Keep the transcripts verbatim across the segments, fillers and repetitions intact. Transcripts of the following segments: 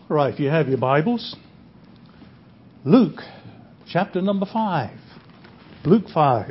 All right, if you have your Bibles, Luke chapter number five. Luke five.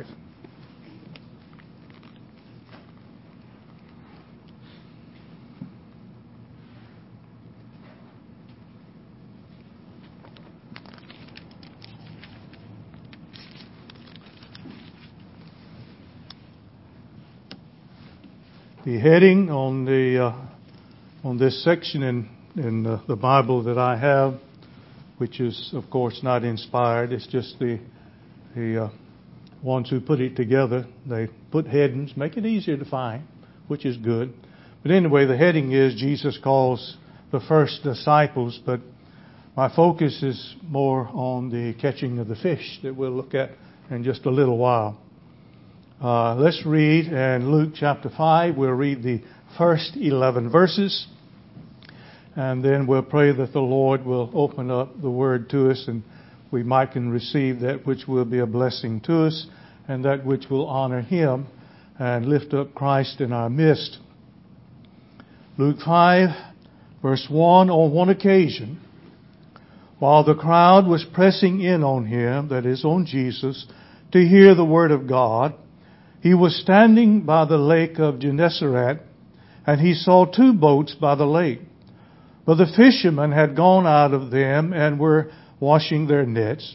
The heading on the uh, on this section in in uh, the Bible that I have, which is of course not inspired, it's just the the uh, ones who put it together. They put headings, make it easier to find, which is good. But anyway, the heading is Jesus calls the first disciples. But my focus is more on the catching of the fish that we'll look at in just a little while. Uh, let's read in Luke chapter five. We'll read the first eleven verses, and then we'll pray that the Lord will open up the Word to us, and we might can receive that which will be a blessing to us, and that which will honor Him and lift up Christ in our midst. Luke five, verse one, on one occasion, while the crowd was pressing in on Him, that is, on Jesus, to hear the Word of God, He was standing by the lake of Gennesaret, and He saw two boats by the lake. But the fishermen had gone out of them and were washing their nets.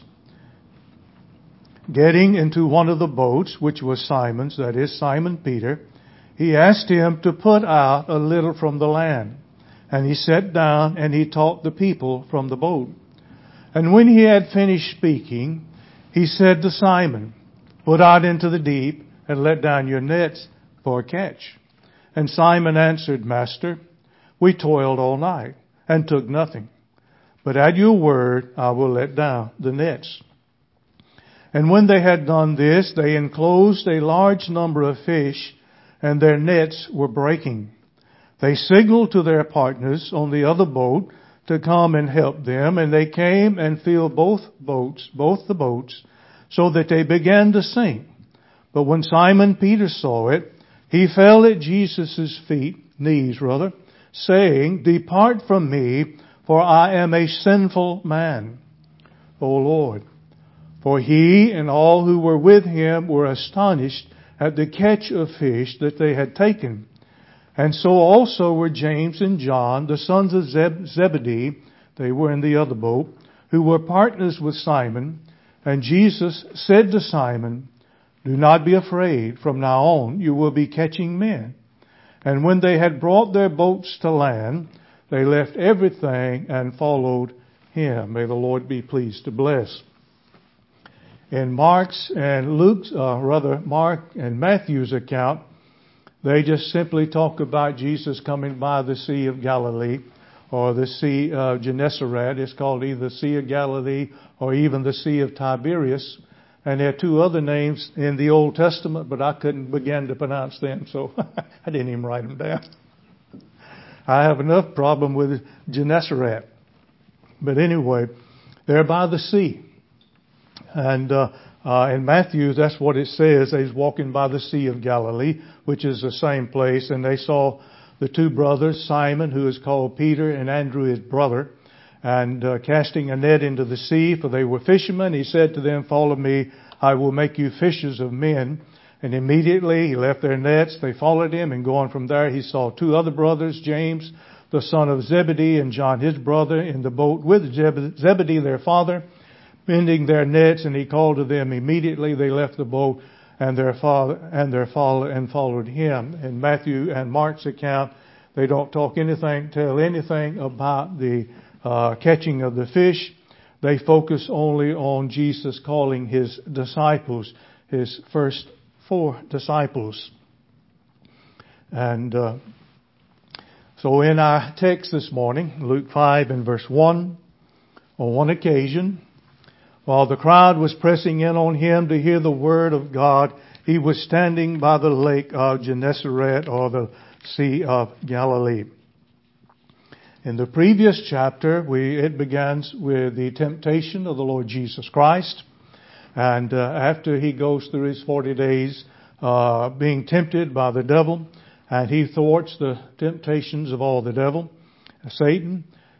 Getting into one of the boats, which was Simon's, that is, Simon Peter, He asked him to put out a little from the land. And He sat down and He taught the people from the boat. And when He had finished speaking, He said to Simon, "Put out into the deep and let down your nets for a catch." And Simon answered, "Master, we toiled all night and took nothing. But at your word I will let down the nets." And when they had done this, they enclosed a large number of fish, and their nets were breaking. They signaled to their partners on the other boat to come and help them, and they came and filled both boats, both the boats, so that they began to sink. But when Simon Peter saw it, he fell at Jesus' feet, knees rather, saying, "Depart from me, for I am a sinful man, O Lord." For he and all who were with him were astonished at the catch of fish that they had taken. And so also were James and John, the sons of Zeb- Zebedee, they were in the other boat, who were partners with Simon. And Jesus said to Simon, "Do not be afraid. From now on you will be catching men." And when they had brought their boats to land, they left everything and followed Him. May the Lord be pleased to bless. In Mark's and Luke's, uh, rather Mark and Matthew's account, they just simply talk about Jesus coming by the Sea of Galilee, or the Sea of Gennesaret. It's called either Sea of Galilee or even the Sea of Tiberias. And there are two other names in the Old Testament, but I couldn't begin to pronounce them, so I didn't even write them down. I have enough problem with Gennesaret. But anyway, they're by the sea. And uh, uh, in Matthew, that's what it says. They was walking by the Sea of Galilee, which is the same place. And they saw the two brothers, Simon, who is called Peter, and Andrew, his brother, and uh, casting a net into the sea, for they were fishermen. He said to them, "Follow me, I will make you fishers of men." And immediately he left their nets. They followed him, and going from there, he saw two other brothers, James, the son of Zebedee, and John, his brother, in the boat with Zebedee, their father, mending their nets. And he called to them. Immediately they left the boat and their father and their follow and followed him. In Matthew and Mark's account, they don't talk anything, tell anything about the Uh, catching of the fish. They focus only on Jesus calling His disciples, His first four disciples. And uh, so in our text this morning, Luke five and verse one, on one occasion, while the crowd was pressing in on Him to hear the Word of God, He was standing by the lake of Gennesaret, or the Sea of Galilee. In the previous chapter, we it begins with the temptation of the Lord Jesus Christ. And uh, after He goes through His forty days uh, being tempted by the devil, and He thwarts the temptations of all the devil, Satan,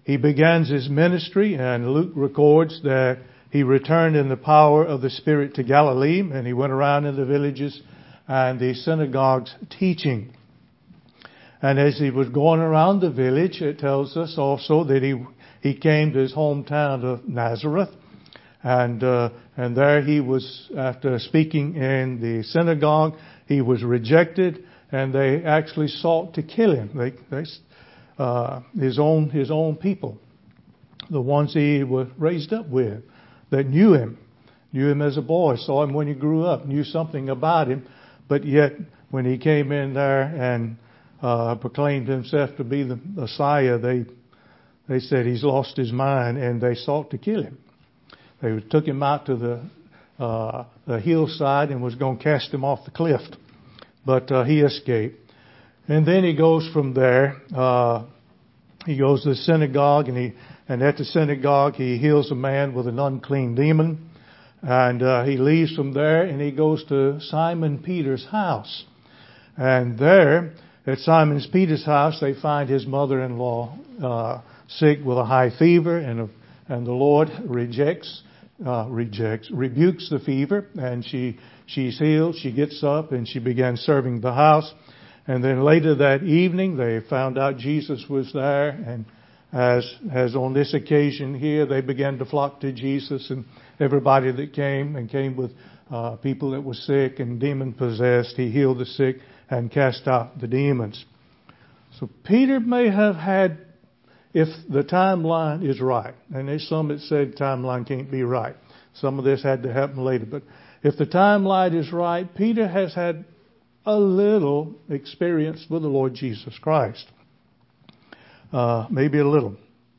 he begins his ministry, and Luke records that he returned in the power of the Spirit to Galilee, and he went around in the villages and the synagogues teaching. And as he was going around the village, it tells us also that he he came to his hometown of Nazareth, and uh, and there he was, after speaking in the synagogue, he was rejected, and they actually sought to kill him. They, they uh, his own his own people, the ones he was raised up with, that knew him, knew him as a boy, saw him when he grew up, knew something about him, but yet when he came in there and uh, proclaimed himself to be the Messiah, they they said he's lost his mind, and they sought to kill him. They took him out to the uh, the hillside and was going to cast him off the cliff, but uh, he escaped. And then he goes from there. Uh, he goes to the synagogue, and he and at the synagogue he heals a man with an unclean demon, and uh, he leaves from there and he goes to Simon Peter's house. And there at Simon Peter's house they find his mother-in-law uh, sick with a high fever, and a, and the Lord rejects. Uh, rejects, rebukes the fever, and she she's healed. She gets up and she began serving the house. And then later that evening, they found out Jesus was there, and as as on this occasion here, they began to flock to Jesus, and everybody that came and came with uh, people that were sick and demon possessed, he healed the sick and cast out the demons. So Peter may have had, if the timeline is right, and there's some that said timeline can't be right. Some of this had to happen later. But if the timeline is right, Peter has had a little experience with the Lord Jesus Christ. Uh, maybe a little.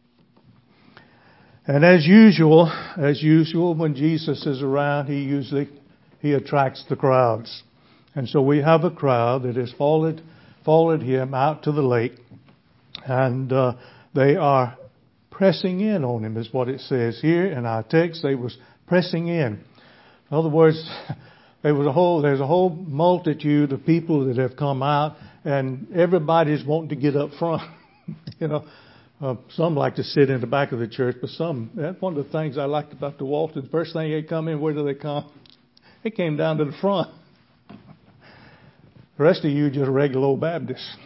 And as usual, as usual, when Jesus is around, he usually, he attracts the crowds. And so we have a crowd that has followed, followed him out to the lake. And, uh, They are pressing in on him, is what it says here in our text. They was pressing in. In other words, there was a whole, there's a whole multitude of people that have come out, and everybody's wanting to get up front. you know, uh, some like to sit in the back of the church, but some, that's one of the things I liked about the Waltons. First thing they come in, where do they come? They came down to the front. The rest of you just regular old Baptists.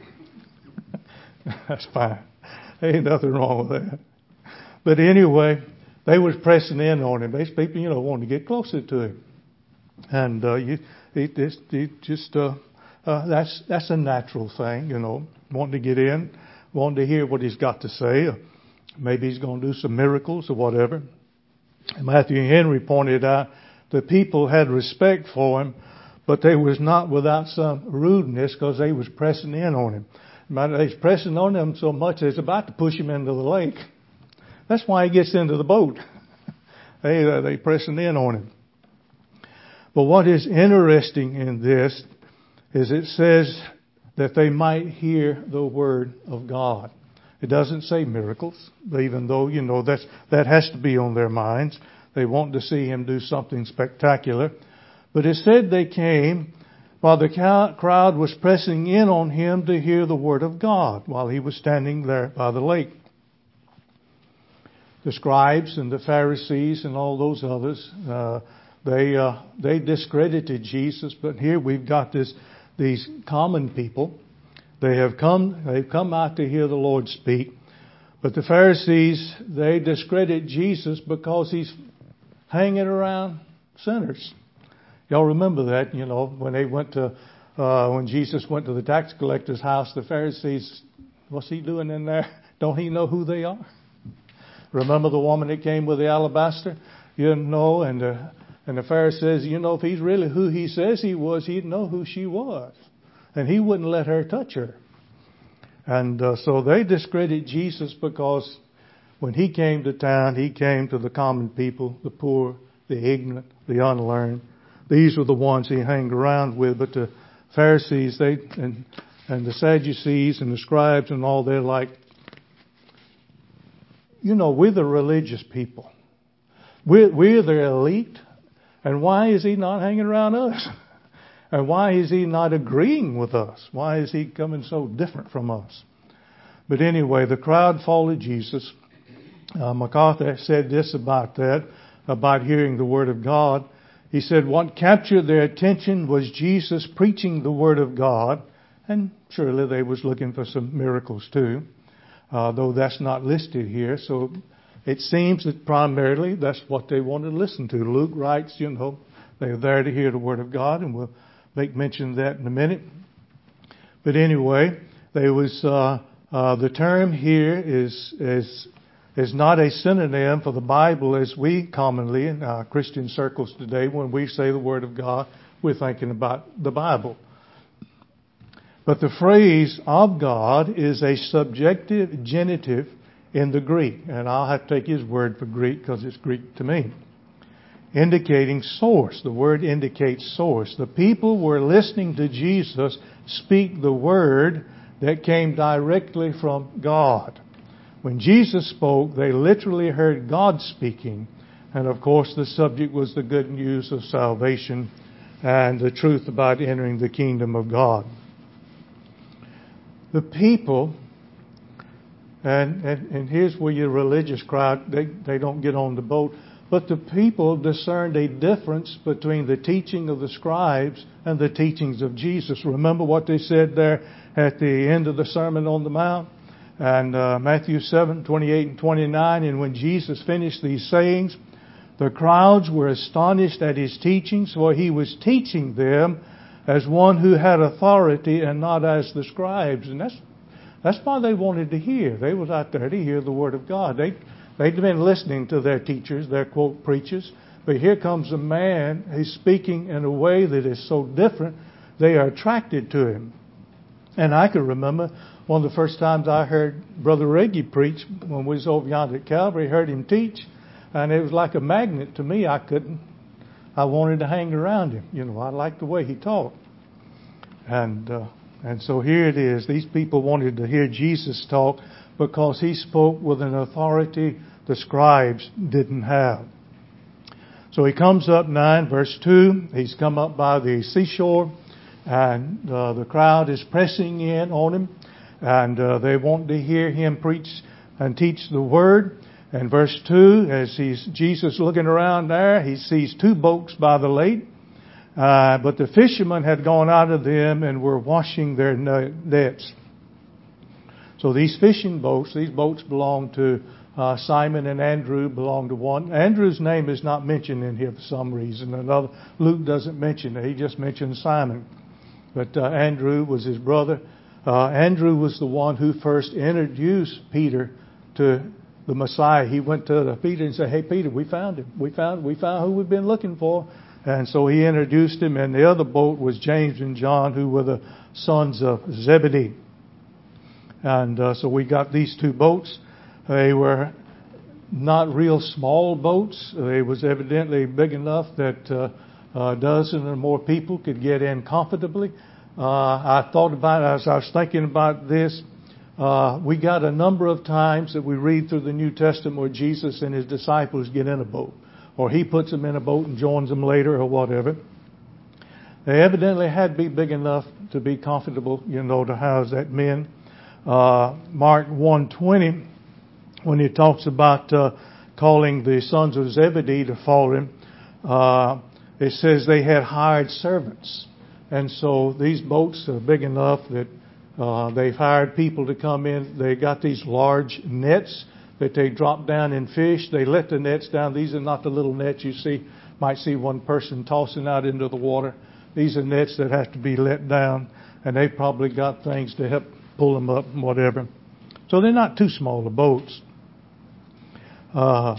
That's fine. Ain't nothing wrong with that. But anyway, they was pressing in on him. These people, you know, wanted to get closer to him. And uh, you, it, it, it just uh, uh, that's that's a natural thing, you know, wanting to get in, wanting to hear what he's got to say. Or maybe he's going to do some miracles or whatever. And Matthew Henry pointed out the people had respect for him, but they was not without some rudeness, because they was pressing in on him. He's pressing on him so much that he's about to push him into the lake. That's why he gets into the boat. they uh, they pressing in on him. But what is interesting in this is it says that they might hear the word of God. It doesn't say miracles, even though, you know, that's that has to be on their minds. They want to see him do something spectacular. But it said they came while the crowd was pressing in on him to hear the word of God, while he was standing there by the lake. The scribes and the Pharisees and all those others, uh, they uh, they discredited Jesus. But here we've got this these common people. They have come they've come out to hear the Lord speak. But the Pharisees, they discredit Jesus because he's hanging around sinners. Y'all remember that, you know, when they went to, uh, when Jesus went to the tax collector's house, the Pharisees, what's he doing in there? Don't he know who they are? Remember the woman that came with the alabaster? You know, and the, and the Pharisee says, you know, if he's really who he says he was, he'd know who she was. And he wouldn't let her touch her. And uh, so they discredit Jesus because when he came to town, he came to the common people, the poor, the ignorant, the unlearned. These were the ones he hung around with. But the Pharisees, they and and the Sadducees and the scribes and all, they're like, you know, we're the religious people. We're, we're the elite. And why is he not hanging around us? And why is he not agreeing with us? Why is he coming so different from us? But anyway, the crowd followed Jesus. Uh, MacArthur said this about that, about hearing the Word of God. He said what captured their attention was Jesus preaching the Word of God, and surely they was looking for some miracles too, uh, though that's not listed here. So it seems that primarily that's what they wanted to listen to. Luke writes, you know, they're there to hear the Word of God, and we'll make mention of that in a minute. But anyway, there was uh, uh, the term here is is is not a synonym for the Bible as we commonly in our Christian circles today, when we say the Word of God, we're thinking about the Bible. But the phrase of God is a subjective genitive in the Greek, and I'll have to take his word for Greek because it's Greek to me, indicating source. The word indicates source. The people were listening to Jesus speak the word that came directly from God. When Jesus spoke, they literally heard God speaking. And of course, the subject was the good news of salvation and the truth about entering the kingdom of God. The people, and, and, and here's where your religious crowd, they, they don't get on the boat, but the people discerned a difference between the teaching of the scribes and the teachings of Jesus. Remember what they said there at the end of the Sermon on the Mount? And uh, Matthew seven, twenty-eight and twenty-nine, and when Jesus finished these sayings, the crowds were astonished at his teachings, for he was teaching them as one who had authority and not as the scribes. And that's that's why they wanted to hear. They was out there to hear the Word of God. They, they'd been listening to their teachers, their quote preachers, but here comes a man who's speaking in a way that is so different, they are attracted to him. And I can remember one of the first times I heard Brother Reggie preach when we was over yonder at Calvary, heard him teach, and it was like a magnet to me. I couldn't, I wanted to hang around him. You know, I liked the way he taught. And, uh, and so here it is. These people wanted to hear Jesus talk because he spoke with an authority the scribes didn't have. So he comes up, nine, verse two. He's come up by the seashore, and uh, the crowd is pressing in on him, and uh, they want to hear him preach and teach the word. And verse two, as he's Jesus looking around there, he sees two boats by the lake, uh, but the fishermen had gone out of them and were washing their nets. So these fishing boats, these boats belong to uh, Simon and Andrew, belong to one. Andrew's name is not mentioned in here for some reason. Another Luke doesn't mention it. He just mentions Simon. But uh, Andrew was his brother. Uh, Andrew was the one who first introduced Peter to the Messiah. He went to Peter and said, "Hey, Peter, we found him. We found we found who we've been looking for." And so he introduced him. And the other boat was James and John, who were the sons of Zebedee. And uh, so we got these two boats. They were not real small boats. They was evidently big enough that uh, a dozen or more people could get in comfortably. Uh, I thought about it as I was thinking about this. Uh, we got a number of times that we read through the New Testament where Jesus and his disciples get in a boat, or he puts them in a boat and joins them later or whatever. They evidently had to be big enough to be comfortable, you know, to house that men. Uh, Mark one twenty, when he talks about uh, calling the sons of Zebedee to follow him, uh, it says they had hired servants. And so these boats are big enough that uh, they've hired people to come in. They got these large nets that they drop down and fish. They let the nets down. These are not the little nets you see. Might see one person tossing out into the water. These are nets that have to be let down, and they've probably got things to help pull them up and whatever. So they're not too small of boats. Uh,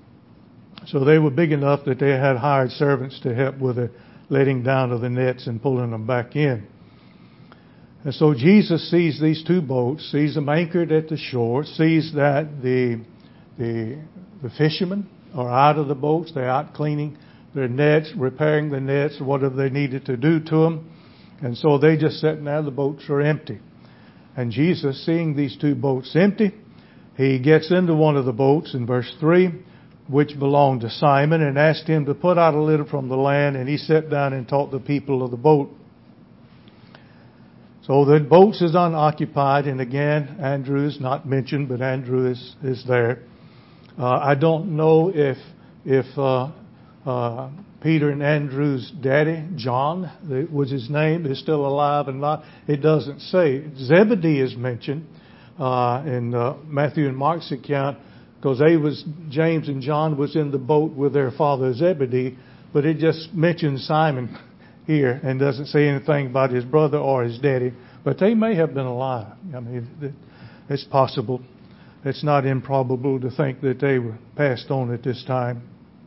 so they were big enough that they had hired servants to help with the letting down of the nets and pulling them back in. And so Jesus sees these two boats, sees them anchored at the shore, sees that the the the fishermen are out of the boats. They're out cleaning their nets, repairing the nets, whatever they needed to do to them. And so they just sitting there. The boats are empty. And Jesus, seeing these two boats empty, he gets into one of the boats in verse three, which belonged to Simon, and asked him to put out a little from the land, and he sat down and taught the people of the boat. So the boats is unoccupied, and again, Andrew is not mentioned, but Andrew is, is there. Uh, I don't know if if uh, uh, Peter and Andrew's daddy, John, that was his name, is still alive and not. It doesn't say. Zebedee is mentioned uh, in uh, Matthew and Mark's account, because they was James and John was in the boat with their father Zebedee, but it just mentions Simon here and doesn't say anything about his brother or his daddy. But they may have been alive. I mean, it's possible. It's not improbable to think that they were passed on at this time.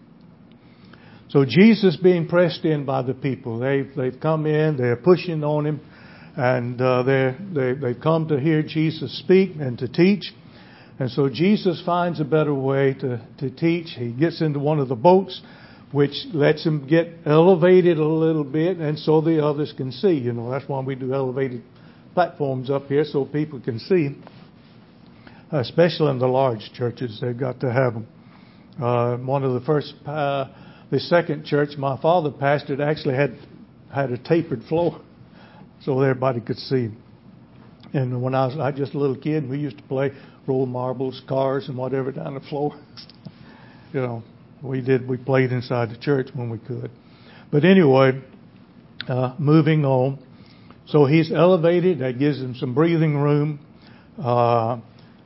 So Jesus being pressed in by the people. They've, they've come in, they're pushing on him, and uh, they're, they, they've come to hear Jesus speak and to teach. And so Jesus finds a better way to, to teach. He gets into one of the boats, which lets him get elevated a little bit, and so the others can see. You know, that's why we do elevated platforms up here, so people can see. Especially in the large churches, they've got to have them. Uh, one of the first, uh, the second church my father pastored actually had had a tapered floor, so everybody could see. And when I was, I was just a little kid, we used to play roll marbles, cars, and whatever down the floor. You know, we did. We played inside the church when we could. But anyway, uh, moving on. So he's elevated. That gives him some breathing room. Uh,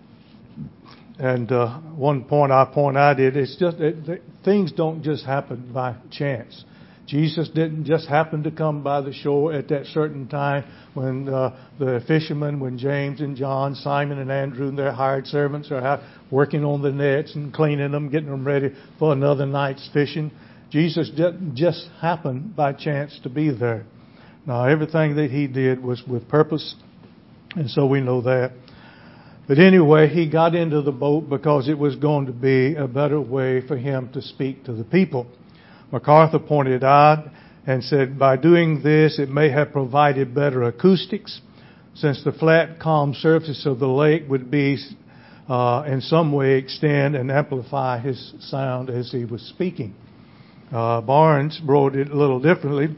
and uh, one point I point out is it's just it, things don't just happen by chance. Jesus didn't just happen to come by the shore at that certain time when uh, the fishermen, when James and John, Simon and Andrew and their hired servants are out working on the nets and cleaning them, getting them ready for another night's fishing. Jesus didn't just happen by chance to be there. Now, everything that he did was with purpose, and so we know that. But anyway, he got into the boat because it was going to be a better way for him to speak to the people. MacArthur pointed out and said, by doing this, it may have provided better acoustics, since the flat, calm surface of the lake would be, uh, in some way, extend and amplify his sound as he was speaking. Uh, Barnes wrote it a little differently.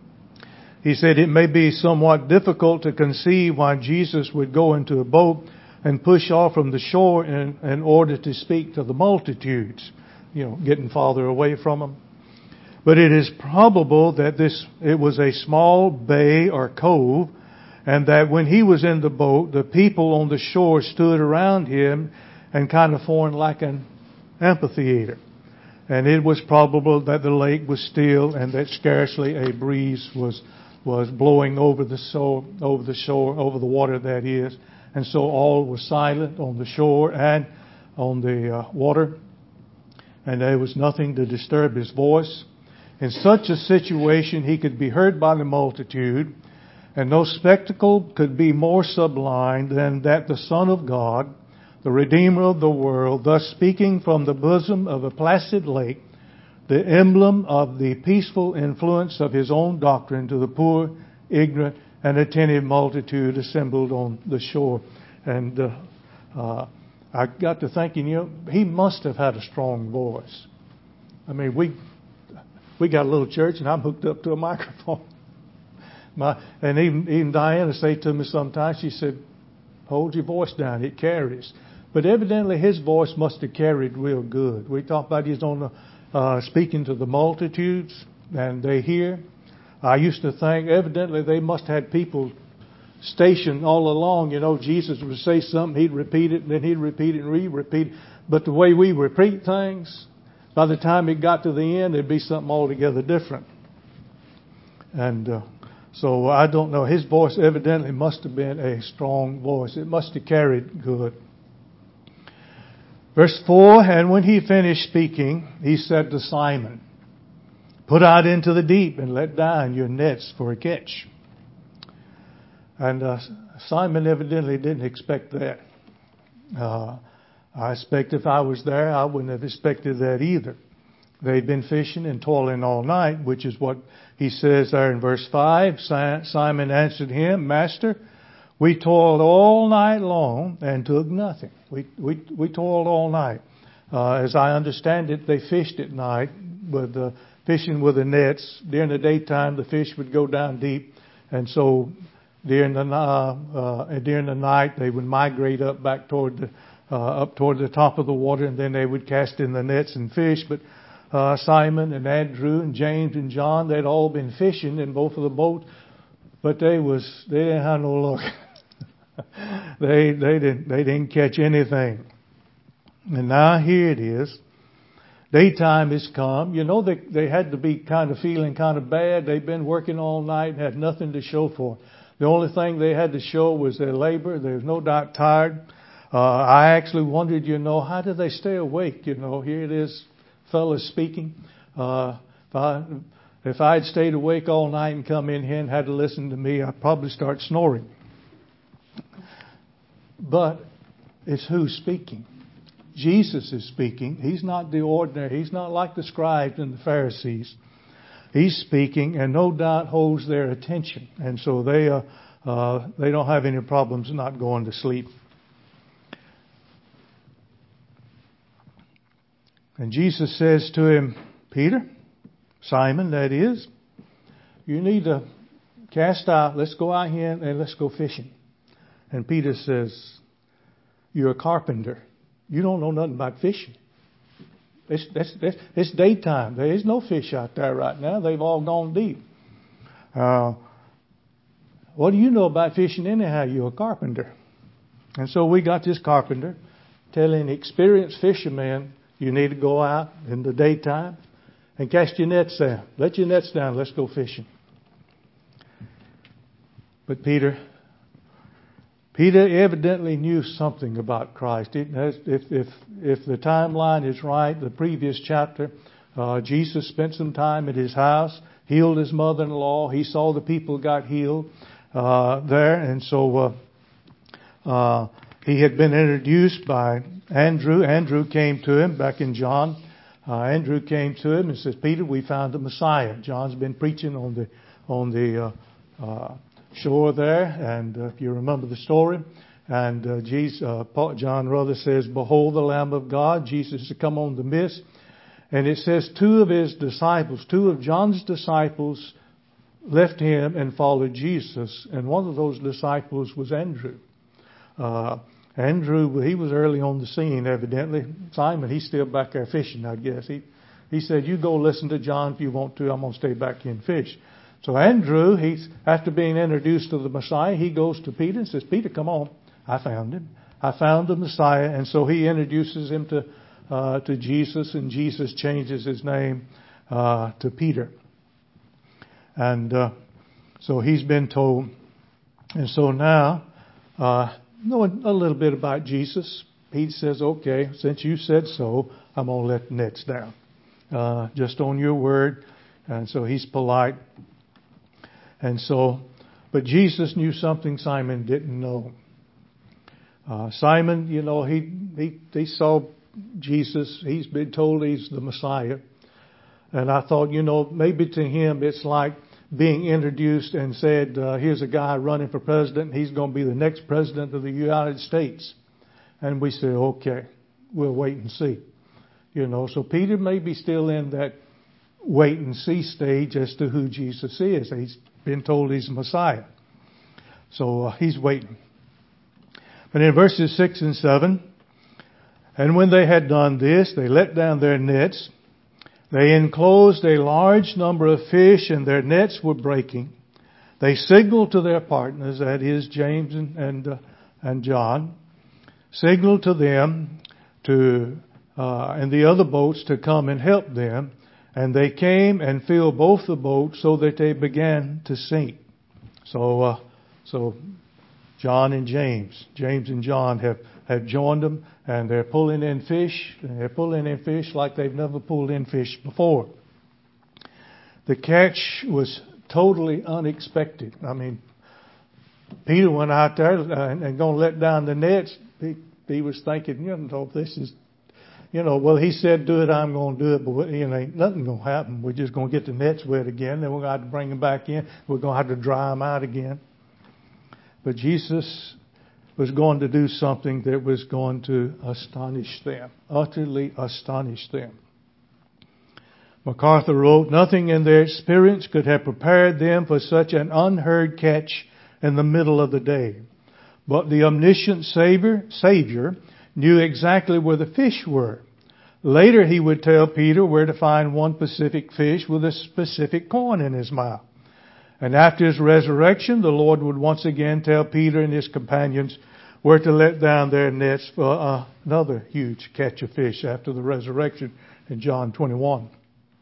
He said, it may be somewhat difficult to conceive why Jesus would go into a boat and push off from the shore in, in order to speak to the multitudes, you know, getting farther away from them. But it is probable that this it was a small bay or cove, and that when he was in the boat, the people on the shore stood around him and kind of formed like an amphitheater. And it was probable that the lake was still and that scarcely a breeze was was blowing over the shore, over the shore, over the water that is. And so all was silent on the shore and on the uh, water, and there was nothing to disturb his voice. In such a situation, he could be heard by the multitude, and no spectacle could be more sublime than that the Son of God, the Redeemer of the world, thus speaking from the bosom of a placid lake, the emblem of the peaceful influence of his own doctrine to the poor, ignorant, and attentive multitude assembled on the shore. And uh, uh, I got to thinking, you know, he must have had a strong voice. I mean, we we got a little church, and I'm hooked up to a microphone. My, and even even Diana say to me sometimes, she said, "Hold your voice down; it carries." But evidently, his voice must have carried real good. We talk about he's on the uh, speaking to the multitudes, and they hear. I used to think, evidently, they must have had people stationed all along. You know, Jesus would say something, he'd repeat it, and then he'd repeat it and re-repeat it. But the way we repeat things, by the time it got to the end, it'd be something altogether different. And uh, so I don't know. His voice evidently must have been a strong voice. It must have carried good. Verse four, and when he finished speaking, he said to Simon, put out into the deep and let down your nets for a catch. And uh, Simon evidently didn't expect that. Uh, I expect if I was there, I wouldn't have expected that either. They'd been fishing and toiling all night, which is what he says there in verse five. Simon answered him, Master, we toiled all night long and took nothing. We we, we toiled all night. Uh, as I understand it, they fished at night with the fishing with the nets. During the daytime, the fish would go down deep, and so during the uh, uh, during the night they would migrate up back toward the uh, up toward the top of the water, and then they would cast in the nets and fish. But uh, Simon and Andrew and James and John, they'd all been fishing in both of the boats, but they was they didn't have no luck. they they didn't they didn't catch anything. And now here it is. Daytime has come. You know, they, they had to be kind of feeling kind of bad. They'd been working all night and had nothing to show for it. The only thing they had to show was their labor. They was no doubt tired. Uh, I actually wondered, you know, how do they stay awake? You know, here it is, fellas speaking. Uh, if I, if I'd stayed awake all night and come in here and had to listen to me, I'd probably start snoring. But it's who's speaking? Jesus is speaking. He's not the ordinary. He's not like the scribes and the Pharisees. He's speaking, and no doubt holds their attention. And so they uh, uh, they don't have any problems not going to sleep. And Jesus says to him, Peter, Simon, that is, you need to cast out. Let's go out here and let's go fishing. And Peter says, you're a carpenter. You don't know nothing about fishing. It's, it's, it's, it's daytime. There is no fish out there right now. They've all gone deep. Uh, what do you know about fishing anyhow? You're a carpenter. And so we got this carpenter telling experienced fishermen, you need to go out in the daytime and cast your nets down. Let your nets down. Let's go fishing. But Peter... Peter evidently knew something about Christ. It has, if, if, if the timeline is right, the previous chapter, uh, Jesus spent some time at his house, healed his mother-in-law. He saw the people got healed uh, there. And so uh, uh, he had been introduced by Andrew. Andrew came to him back in John. Uh, Andrew came to him and says, Peter, we found the Messiah. John's been preaching on the on the uh, uh, shore there, and uh, if you remember the story, and uh, Jesus, uh, Paul, John rather says, behold the Lamb of God. Jesus had come on the mist, and it says two of his disciples, two of John's disciples left him and followed Jesus, and one of those disciples was Andrew. Uh, Andrew, he was early on the scene, evidently. Simon, he's still back there fishing, I guess. He, he said, you go listen to John if you want to. I'm going to stay back here and fish. So Andrew, he's after being introduced to the Messiah, he goes to Peter and says, Peter, come on. I found him. I found the Messiah. And so he introduces him to uh, to Jesus, and Jesus changes his name uh, to Peter. And uh, so he's been told. And so now, uh, knowing a little bit about Jesus, Pete says, okay, since you said so, I'm going to let the nets down. Uh, just on your word. And so he's polite. And so, but Jesus knew something Simon didn't know. Uh, Simon, you know, he, he he saw Jesus. He's been told he's the Messiah. And I thought, you know, maybe to him it's like being introduced and said, uh, here's a guy running for president. He's going to be the next president of the United States. And we said, okay, we'll wait and see. You know, so Peter may be still in that wait and see stage as to who Jesus is. He's been told he's Messiah. So uh, he's waiting. But in verses six and seven, and when they had done this, they let down their nets. They enclosed a large number of fish, and their nets were breaking. They signaled to their partners, that is James and and, uh, and John, signaled to them to uh, and the other boats to come and help them. And they came and filled both the boats so that they began to sink. So, uh, so John and James, James and John have, have joined them, and they're pulling in fish. And they're pulling in fish like they've never pulled in fish before. The catch was totally unexpected. I mean, Peter went out there and, and going to let down the nets. He, he was thinking, you know, this is. You know, well, he said, do it, I'm going to do it, but, you know, ain't nothing going to happen. We're just going to get the nets wet again. Then we're going to have to bring them back in. We're going to have to dry them out again. But Jesus was going to do something that was going to astonish them, utterly astonish them. MacArthur wrote, nothing in their experience could have prepared them for such an unheard catch in the middle of the day. But the omniscient Savior, Savior knew exactly where the fish were. Later he would tell Peter where to find one specific fish with a specific coin in his mouth. And after his resurrection, the Lord would once again tell Peter and his companions where to let down their nets for uh, another huge catch of fish after the resurrection in John twenty-one.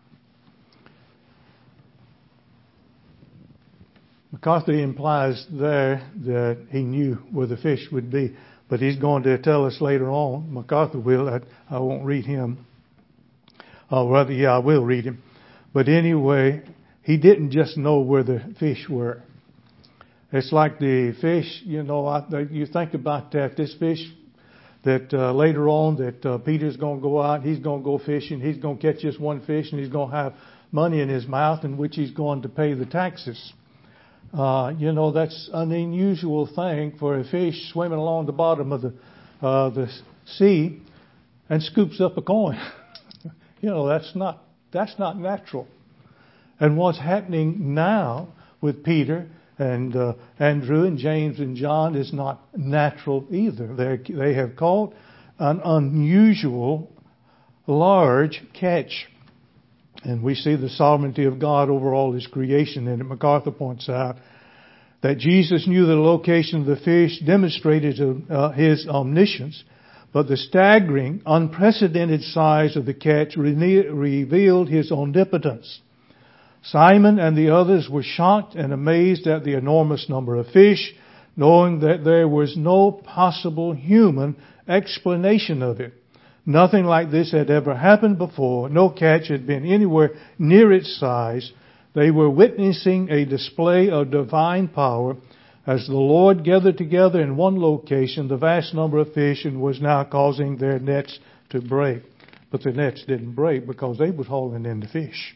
MacArthur implies there that he knew where the fish would be, but he's going to tell us later on. MacArthur will. I, I won't read him. Or rather, yeah, I will read him. But anyway, he didn't just know where the fish were. It's like the fish, you know, I, you think about that, this fish that uh, later on that uh, Peter's going to go out, he's going to go fishing, he's going to catch just one fish and he's going to have money in his mouth in which he's going to pay the taxes. Uh, you know, that's an unusual thing for a fish swimming along the bottom of the, uh, the sea and scoops up a coin. You know, that's not, that's not natural. And what's happening now with Peter and uh, Andrew and James and John is not natural either. They they have caught an unusual, large catch. And we see the sovereignty of God over all His creation. And MacArthur points out that Jesus knew the location of the fish, demonstrated uh, His omniscience, but the staggering, unprecedented size of the catch re- revealed His omnipotence. Simon and the others were shocked and amazed at the enormous number of fish, knowing that there was no possible human explanation of it. Nothing like this had ever happened before. No catch had been anywhere near its size. They were witnessing a display of divine power as the Lord gathered together in one location the vast number of fish and was now causing their nets to break. But the nets didn't break because they was hauling in the fish.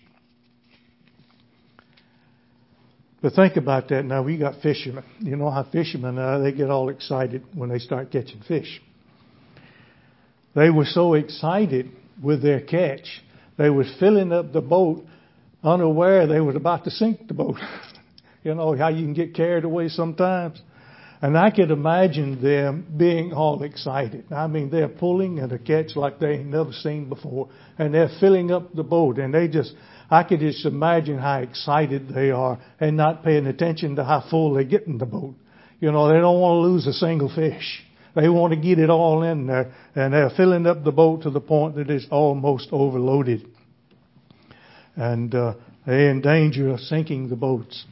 But think about that now. We got fishermen. You know how fishermen are. They get all excited when they start catching fish. They were so excited with their catch, they was filling up the boat unaware they was about to sink the boat. You know how you can get carried away sometimes? And I could imagine them being all excited. I mean, they're pulling at a catch like they ain't never seen before. And they're filling up the boat. And they just, I could just imagine how excited they are and not paying attention to how full they get in the boat. You know, they don't want to lose a single fish. They want to get it all in there. And they're filling up the boat to the point that it's almost overloaded. And uh, they're in danger of sinking the boats.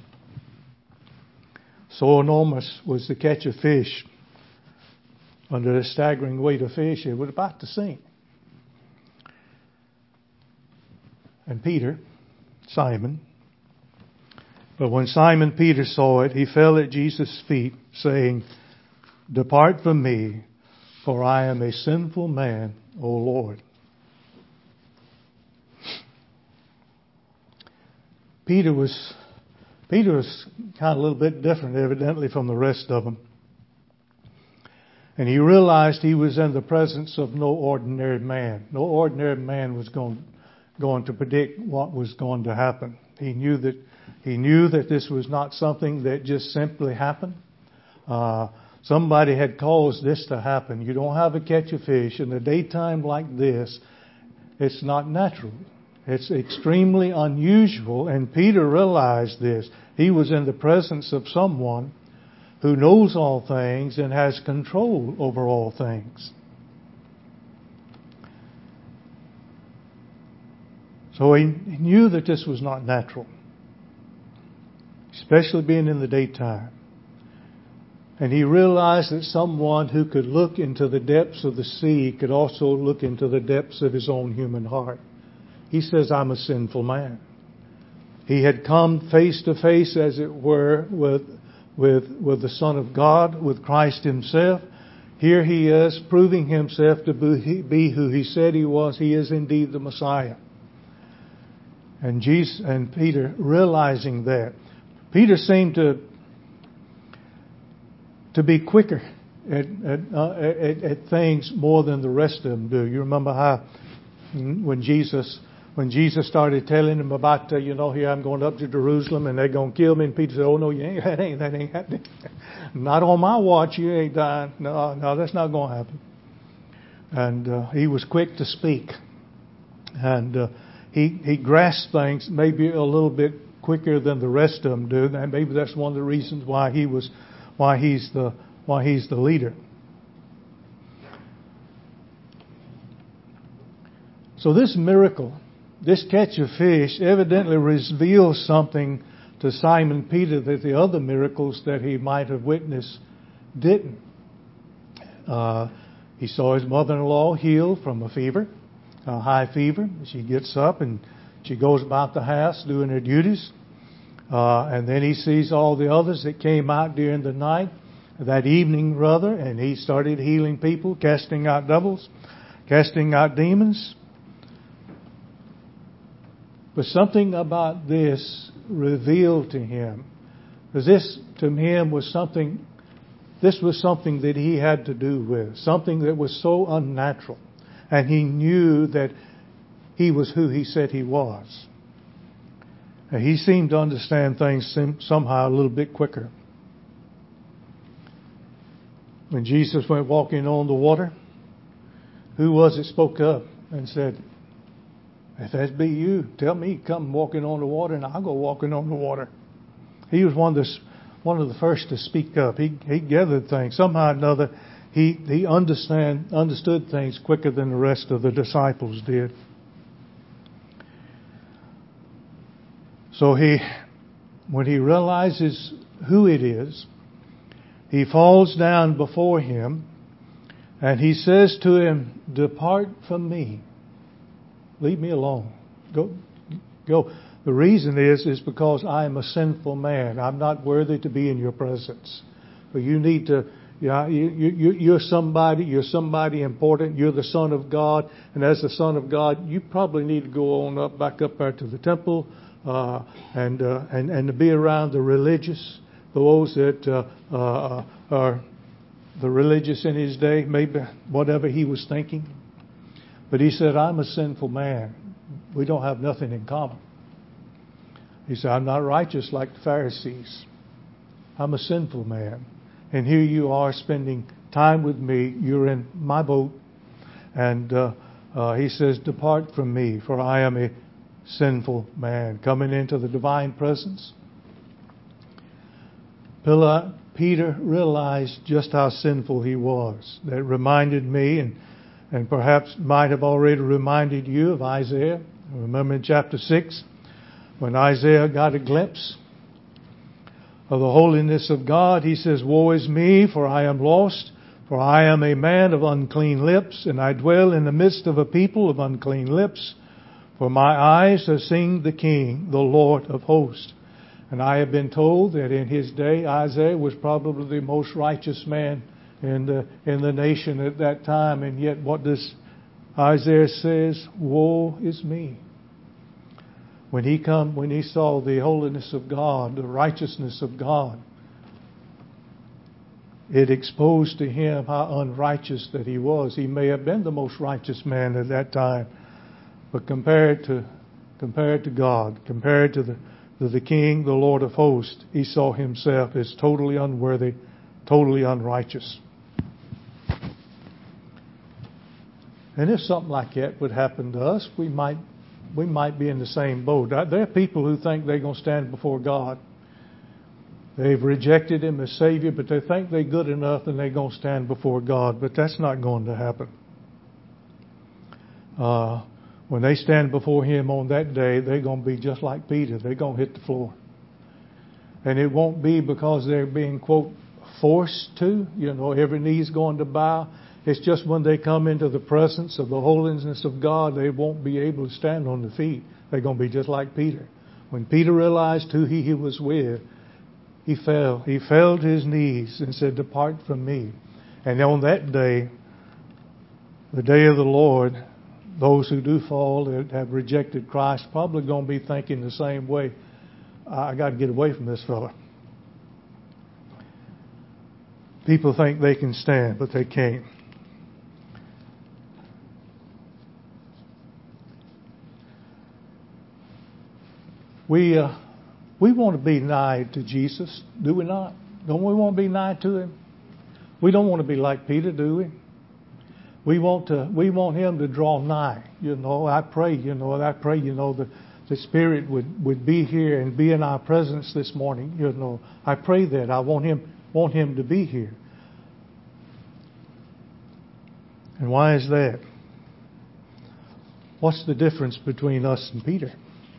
So enormous was the catch of fish. Under the staggering weight of fish, it was about to sink. And Peter, Simon, but when Simon Peter saw it, he fell at Jesus' feet, saying, "Depart from me, for I am a sinful man, O Lord." Peter was Peter was kind of a little bit different, evidently, from the rest of them. And he realized he was in the presence of no ordinary man. No ordinary man was going, going to predict what was going to happen. He knew that he knew that this was not something that just simply happened. Uh, somebody had caused this to happen. You don't have a catch of fish in a daytime like this. It's not natural. It's extremely unusual, and Peter realized this. He was in the presence of someone who knows all things and has control over all things. So he knew that this was not natural, especially being in the daytime. And he realized that someone who could look into the depths of the sea could also look into the depths of his own human heart. He says, "I'm a sinful man." He had come face to face, as it were, with, with, with the Son of God, with Christ Himself. Here He is, proving Himself to be, be who He said He was. He is indeed the Messiah. And Jesus and Peter realizing that. Peter seemed to, to be quicker at, at, uh, at, at things more than the rest of them do. You remember how when Jesus... when Jesus started telling him about, uh, you know, here I'm going up to Jerusalem and they're going to kill me, and Peter said, "Oh no, you ain't. That ain't that ain't happening. Not on my watch. You ain't dying. No, no, that's not going to happen." And uh, he was quick to speak, and uh, he he grasped things maybe a little bit quicker than the rest of them do, and maybe that's one of the reasons why he was why he's the why he's the leader. So this miracle, this catch of fish, evidently reveals something to Simon Peter that the other miracles that he might have witnessed didn't. Uh, he saw his mother-in-law healed from a fever, a high fever. She gets up and she goes about the house doing her duties. Uh, and then he sees all the others that came out during the night, that evening rather, and he started healing people, casting out devils, casting out demons. But something about this revealed to him, because this to him was something, this was something that he had to do with, something that was so unnatural. And he knew that he was who he said he was. And he seemed to understand things somehow a little bit quicker. When Jesus went walking on the water, who was it spoke up and said, "If that be you, tell me, come walking on the water, and I'll go walking on the water." He was one of the, one of the first to speak up. He he gathered things. Somehow or another, he, he understand, understood things quicker than the rest of the disciples did. So he, when he realizes who it is, he falls down before him, and he says to him, "Depart from me. Leave me alone. Go, go." The reason is, is because I am a sinful man. I'm not worthy to be in your presence. But you need to, you know, you, you, you're somebody, you're somebody important. You're the Son of God. And as the Son of God, you probably need to go on up, back up there to the temple, uh, and, uh, and, and to be around the religious, those that, uh, uh, are the religious in his day, maybe whatever he was thinking. But he said, "I'm a sinful man. We don't have nothing in common." He said, "I'm not righteous like the Pharisees. I'm a sinful man. And here you are spending time with me. You're in my boat." And uh, uh, he says, "Depart from me, for I am a sinful man." Coming into the divine presence, Peter realized just how sinful he was. That reminded me, and And perhaps might have already reminded you of Isaiah. Remember in chapter six, when Isaiah got a glimpse of the holiness of God, he says, "Woe is me, for I am lost, for I am a man of unclean lips, and I dwell in the midst of a people of unclean lips. For my eyes have seen the King, the Lord of hosts." And I have been told that in his day, Isaiah was probably the most righteous man in the, in the nation at that time. And yet what does Isaiah says? "Woe is me." When he come, when he saw the holiness of God, the righteousness of God, it exposed to him how unrighteous that he was. He may have been the most righteous man at that time, but compared to compared to God, compared to the, to the King, the Lord of hosts, he saw himself as totally unworthy, totally unrighteous. And if something like that would happen to us, we might we might be in the same boat. There are people who think they're going to stand before God. They've rejected Him as Savior, but they think they're good enough and they're going to stand before God. But that's not going to happen. Uh, when they stand before Him on that day, they're going to be just like Peter. They're going to hit the floor. And it won't be because they're being, quote, forced to. You know, every knee's going to bow. It's just when they come into the presence of the holiness of God, they won't be able to stand on their feet. They're going to be just like Peter. When Peter realized who he was with, he fell. He fell to his knees and said, "Depart from me." And on that day, the day of the Lord, those who do fall that have rejected Christ probably going to be thinking the same way. I got to get away from this fella. People think they can stand, but they can't. We uh, we want to be nigh to Jesus, do we not? Don't we want to be nigh to Him? We don't want to be like Peter, do we? We want to. We want Him to draw nigh. You know, I pray. You know, I pray. You know, the the Spirit would, would be here and be in our presence this morning. You know, I pray that. I want Him want Him to be here. And why is that? What's the difference between us and Peter?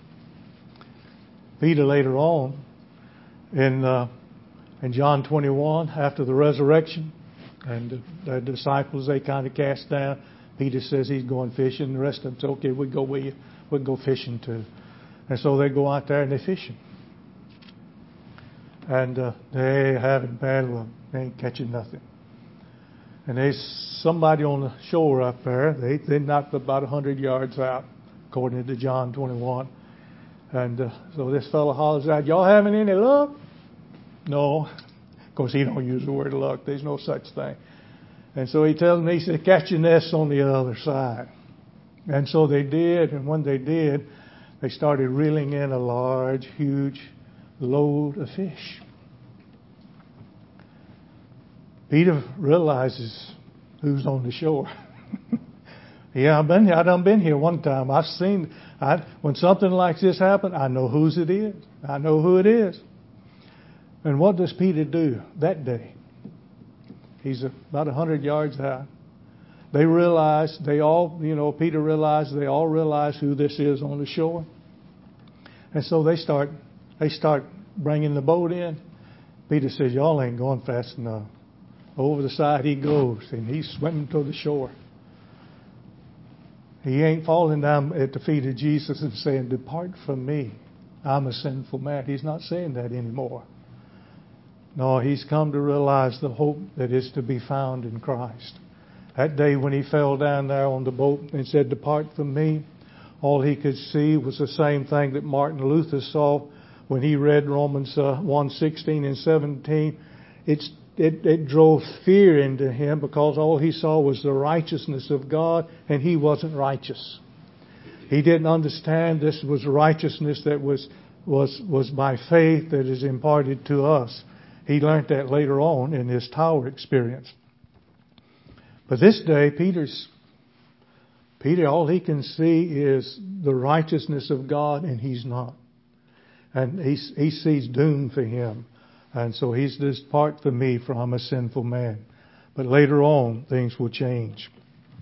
Peter later on in uh, in John twenty-one, after the resurrection, and the, the disciples, they kind of cast down. Peter says he's going fishing. The rest of them say, okay, we'll go with you. We'll go fishing too. And so they go out there and they're fishing. And uh, they having bad luck. They ain't catching nothing. And there's somebody on the shore up there. They, they're not about one hundred yards out, according to John twenty-one. And uh, so this fellow hollers out, y'all having any luck? No. Of course, he don't use the word luck. There's no such thing. And so he tells me, he said, catch your nets on the other side. And so they did. And when they did, they started reeling in a large, huge load of fish. Peter realizes who's on the shore. Yeah, I've been here. I done been here one time. I've seen, I, when something like this happens, I know whose it is. I know who it is. And what does Peter do that day? He's about a hundred yards out. They realize, they all, you know, Peter realized, they all realize who this is on the shore. And so they start, they start bringing the boat in. Peter says, y'all ain't going fast enough. Over the side he goes, and he's swimming to the shore. He ain't falling down at the feet of Jesus and saying, depart from me, I'm a sinful man. He's not saying that anymore. No, he's come to realize the hope that is to be found in Christ. That day when he fell down there on the boat and said, depart from me, all he could see was the same thing that Martin Luther saw when he read Romans uh, one sixteen and seventeen. It's It, it drove fear into him because all he saw was the righteousness of God, and he wasn't righteous. He didn't understand this was righteousness that was was was by faith that is imparted to us. He learned that later on in his tower experience. But this day, Peter's Peter, all he can see is the righteousness of God, and he's not. And he he sees doom for him. And so he's this part for me, for I'm a sinful man. But later on, things will change.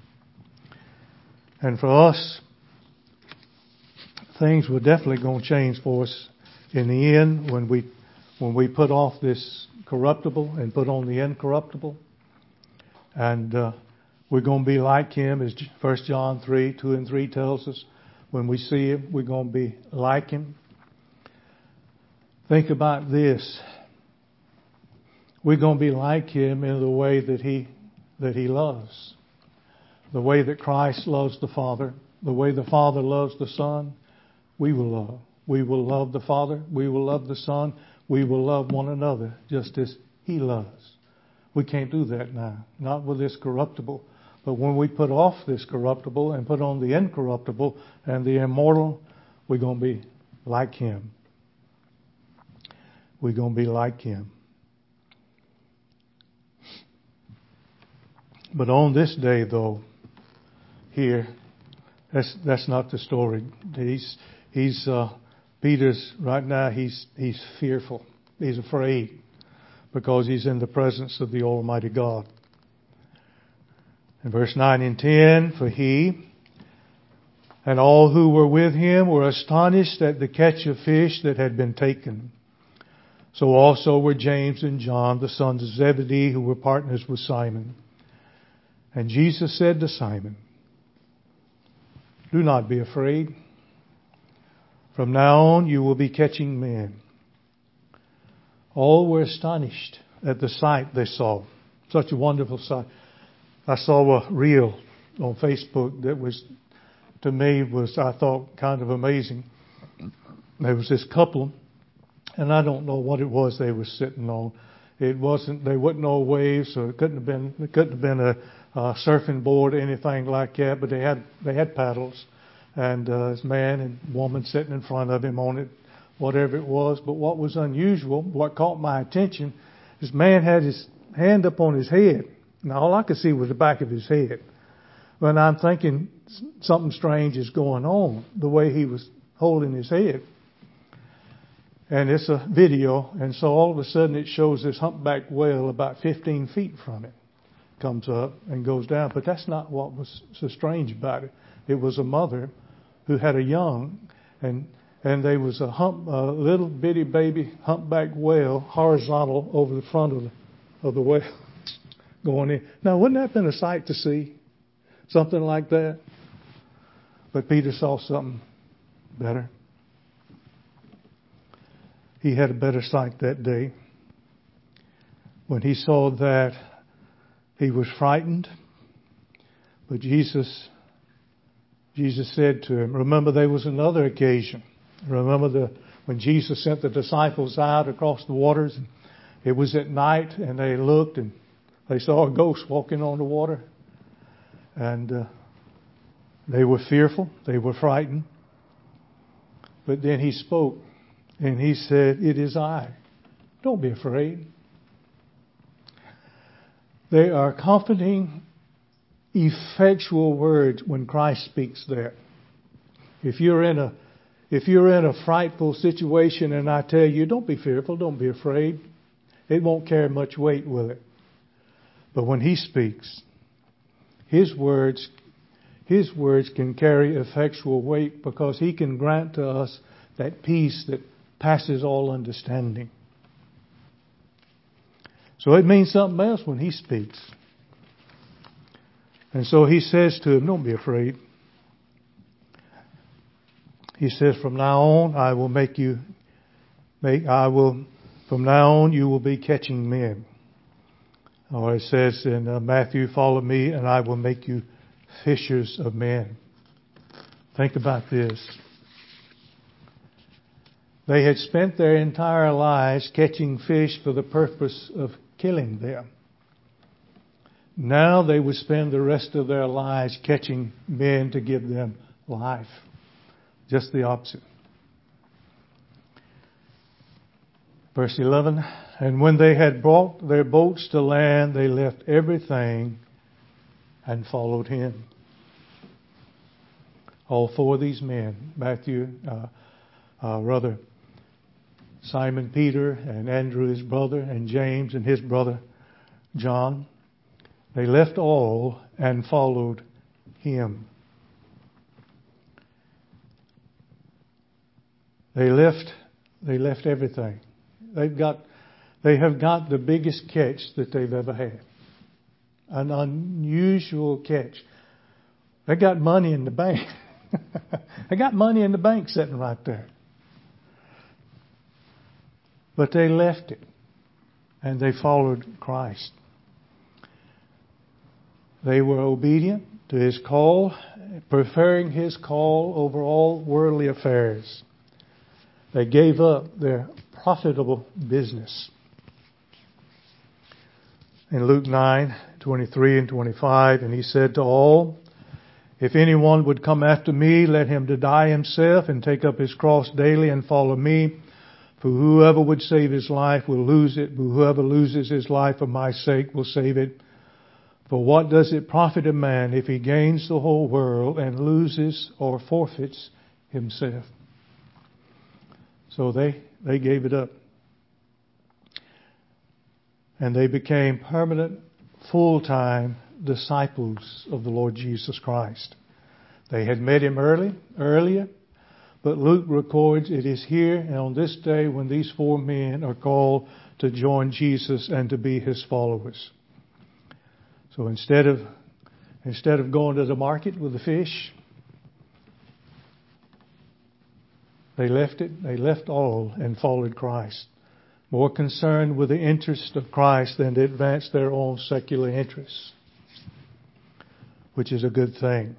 And for us, things were definitely going to change for us in the end when we when we put off this corruptible and put on the incorruptible. And uh, we're going to be like Him, as First John three, two and three tells us. When we see Him, we're going to be like Him. Think about this. We're going to be like Him in the way that He that He loves. The way that Christ loves the Father. The way the Father loves the Son. We will love. We will love the Father. We will love the Son. We will love one another just as He loves. We can't do that now. Not with this corruptible. But when we put off this corruptible and put on the incorruptible and the immortal, we're going to be like Him. We're going to be like Him. But on this day, though, here, that's that's not the story. He's he's uh, Peter's right now. He's he's fearful. He's afraid because he's in the presence of the Almighty God. In verse nine and ten, for he and all who were with him were astonished at the catch of fish that had been taken. So also were James and John, the sons of Zebedee, who were partners with Simon. And Jesus said to Simon, do not be afraid. From now on you will be catching men. All were astonished at the sight they saw. Such a wonderful sight. I saw a reel on Facebook that was, to me, was, I thought, kind of amazing. There was this couple, and I don't know what it was they were sitting on. It wasn't, they wasn't no waves, so it couldn't have been, it couldn't have been a, a surfing board or anything like that, but they had, they had paddles. And uh, this man and woman sitting in front of him on it, whatever it was. But what was unusual, what caught my attention, this man had his hand up on his head. Now all I could see was the back of his head. But I'm thinking something strange is going on, the way he was holding his head. And it's a video, and so all of a sudden it shows this humpback whale about fifteen feet from it. Comes up and goes down. But that's not what was so strange about it. It was a mother who had a young, and and there was a hump, a little bitty baby humpback whale horizontal over the front of the, of the whale going in. Now, wouldn't that have been a sight to see? Something like that? But Peter saw something better. He had a better sight that day. When he saw that, he was frightened. But Jesus, Jesus said to him, remember there was another occasion. Remember the when Jesus sent the disciples out across the waters. And it was at night and they looked and they saw a ghost walking on the water. And uh, they were fearful. They were frightened. But then he spoke and he said, it is I. Don't be afraid. They are comforting, effectual words when Christ speaks there. If you're in a if you're in a frightful situation and I tell you, don't be fearful, don't be afraid, it won't carry much weight with it. But when he speaks, his words, his words can carry effectual weight because he can grant to us that peace that passes all understanding. So it means something else when he speaks. And so he says to him, don't be afraid. He says, from now on, I will make you, make, I will, from now on, you will be catching men. Or it says in uh, Matthew, follow me and I will make you fishers of men. Think about this. They had spent their entire lives catching fish for the purpose of killing them. Now they would spend the rest of their lives catching men to give them life. Just the opposite. Verse eleven, and when they had brought their boats to land, they left everything and followed him. All four of these men, Matthew, uh, uh, rather, Simon Peter and Andrew his brother and James and his brother John, they left all and followed him. They left they left everything. They've got they have got the biggest catch that they've ever had. An unusual catch. They got money in the bank. They got money in the bank sitting right there. But they left it and they followed Christ. They were obedient to his call, preferring his call over all worldly affairs. They gave up their profitable business. In Luke nine, twenty-three and twenty-five, and he said to all, if anyone would come after me, let him deny himself and take up his cross daily and follow me. For whoever would save his life will lose it, but whoever loses his life for my sake will save it. For what does it profit a man if he gains the whole world and loses or forfeits himself? So they, they gave it up. And they became permanent, full-time disciples of the Lord Jesus Christ. They had met him early, earlier, but Luke records it is here and on this day when these four men are called to join Jesus and to be his followers. So instead of instead of going to the market with the fish, they left it, they left all and followed Christ. More concerned with the interest of Christ than to advance their own secular interests, which is a good thing.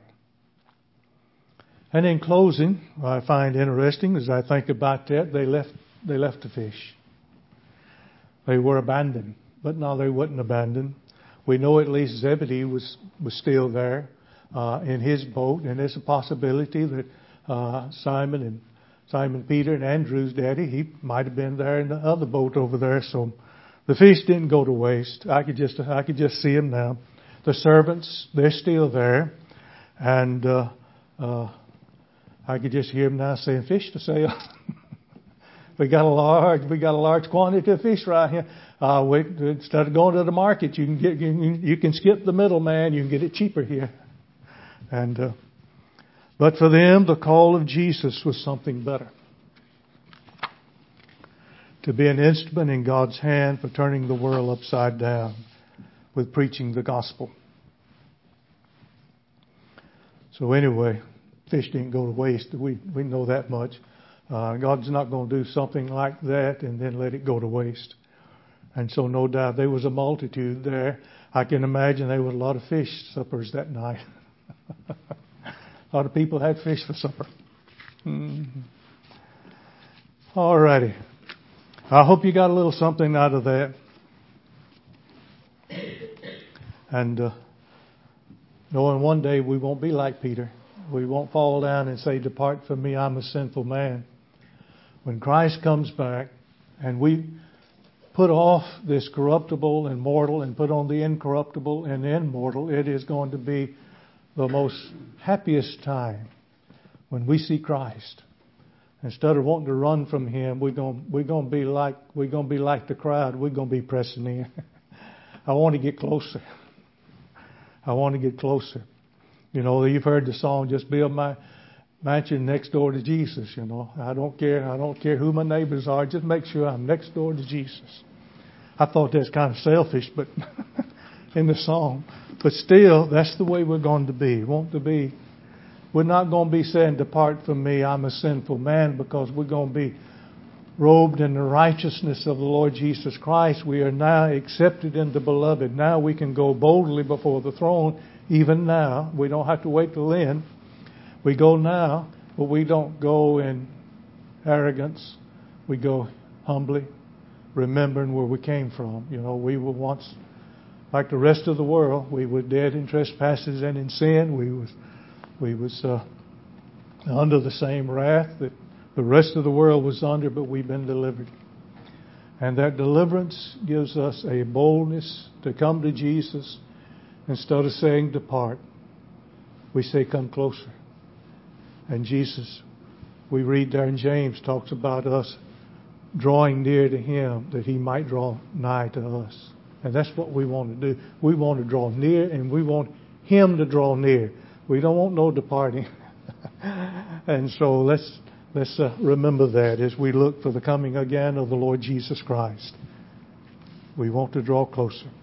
And in closing, what I find interesting as I think about that, they left they left the fish. They were abandoned, but no, they weren't abandoned. We know at least Zebedee was, was still there uh, in his boat, and there's a possibility that uh, Simon and Simon Peter and Andrew's daddy, he might have been there in the other boat over there. So the fish didn't go to waste. I could just I could just see them now. The servants, they're still there, and uh, uh, I could just hear them now saying, "Fish to sale." we got a large we got a large quantity of fish right here. Uh, we, instead of going to the market, you can get you, you can skip the middleman. You can get it cheaper here. And uh, but for them, the call of Jesus was something better. To be an instrument in God's hand for turning the world upside down with preaching the gospel. So anyway, fish didn't go to waste. We we know that much. Uh, God's not going to do something like that and then let it go to waste. And so no doubt there was a multitude there. I can imagine there were a lot of fish suppers that night. A lot of people had fish for supper. Mm-hmm. All righty. I hope you got a little something out of that. And uh, knowing one day we won't be like Peter. We won't fall down and say, "Depart from me, I'm a sinful man." When Christ comes back and we put off this corruptible and mortal and put on the incorruptible and immortal, it is going to be the most happiest time when we see Christ. Instead of wanting to run from Him, we're going we're going to be like we're going to be like the crowd. We're going to be pressing in. I want to get closer. I want to get closer. You know, you've heard the song, "Just build my mansion next door to Jesus." You know, I don't care. I don't care who my neighbors are. Just make sure I'm next door to Jesus. I thought that's kind of selfish, but in the song, but still, that's the way we're going to be. Want to be. We're not going to be saying, "Depart from me, I'm a sinful man," because we're going to be robed in the righteousness of the Lord Jesus Christ. We are now accepted in the Beloved. Now we can go boldly before the throne. Even now, we don't have to wait till then. We go now, but we don't go in arrogance. We go humbly, remembering where we came from. You know, we were once like the rest of the world. We were dead in trespasses and in sin. We was we was uh, under the same wrath that the rest of the world was under, but we've been delivered. And that deliverance gives us a boldness to come to Jesus. Instead of saying, "Depart," we say, "Come closer." And Jesus, we read there in James, talks about us drawing near to Him that He might draw nigh to us. And that's what we want to do. We want to draw near, and we want Him to draw near. We don't want no departing. And so let's let's uh, remember that as we look for the coming again of the Lord Jesus Christ. We want to draw closer.